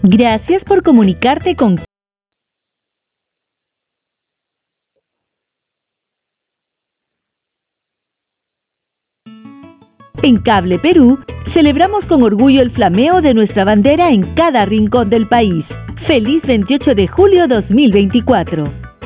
Gracias por comunicarte con En Cable Perú, celebramos con orgullo el flameo de nuestra bandera en cada rincón del país. ¡Feliz 28 de julio 2024!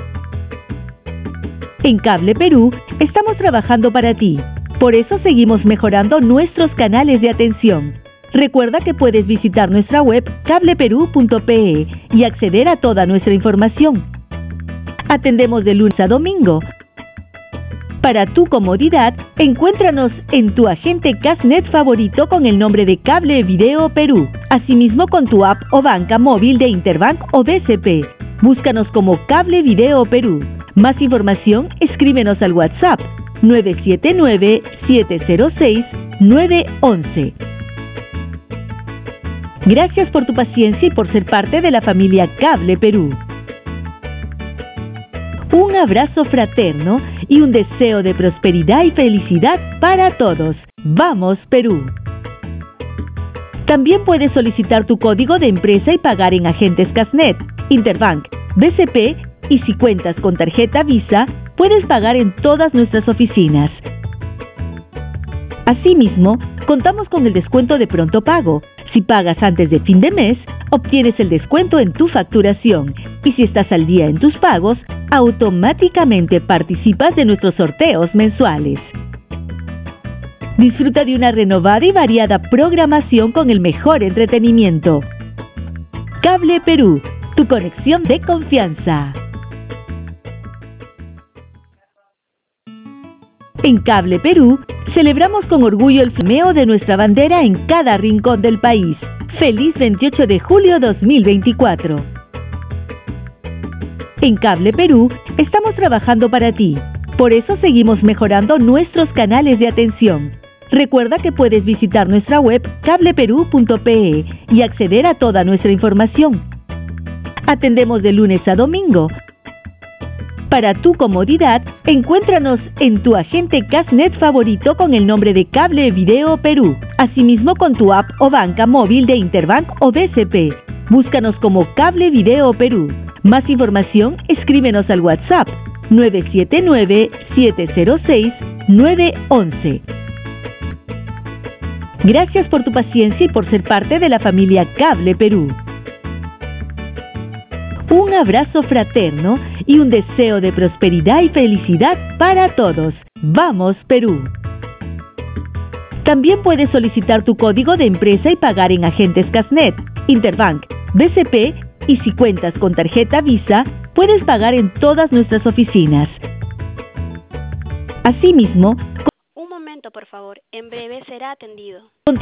En Cable Perú, estamos trabajando para ti. Por eso seguimos mejorando nuestros canales de atención. Recuerda que puedes visitar nuestra web cableperú.pe y acceder a toda nuestra información. Atendemos de lunes a domingo. Para tu comodidad, encuéntranos en tu agente Casnet favorito con el nombre de Cable Video Perú. Asimismo con tu app o banca móvil de Interbank o BCP. Búscanos como Cable Video Perú. Más información, escríbenos al WhatsApp 979-706-911. Gracias por tu paciencia y por ser parte de la familia Cable Perú. Un abrazo fraterno y un deseo de prosperidad y felicidad para todos. ¡Vamos, Perú! También puedes solicitar tu código de empresa y pagar en agentes Casnet, Interbank, BCP y si cuentas con tarjeta Visa, puedes pagar en todas nuestras oficinas. Asimismo, contamos con el descuento de pronto pago. Si pagas antes de fin de mes, obtienes el descuento en tu facturación. Y si estás al día en tus pagos, automáticamente participas de nuestros sorteos mensuales. Disfruta de una renovada y variada programación con el mejor entretenimiento. Cable Perú, tu conexión de confianza. En Cable Perú, celebramos con orgullo el flameo de nuestra bandera en cada rincón del país. ¡Feliz 28 de julio 2024! En Cable Perú, estamos trabajando para ti. Por eso seguimos mejorando nuestros canales de atención. Recuerda que puedes visitar nuestra web cableperú.pe y acceder a toda nuestra información. Atendemos de lunes a domingo. Para tu comodidad, encuéntranos en tu agente Casnet favorito con el nombre de Cable Video Perú. Asimismo con tu app o banca móvil de Interbank o BCP. Búscanos como Cable Video Perú. Más información, escríbenos al WhatsApp 979-706-911. Gracias por tu paciencia y por ser parte de la familia Cable Perú. Un abrazo fraterno y un deseo de prosperidad y felicidad para todos. ¡Vamos, Perú! También puedes solicitar tu código de empresa y pagar en agentes Casnet, Interbank, BCP y si cuentas con tarjeta Visa, puedes pagar en todas nuestras oficinas. Asimismo, Un momento, por favor. En breve será atendido.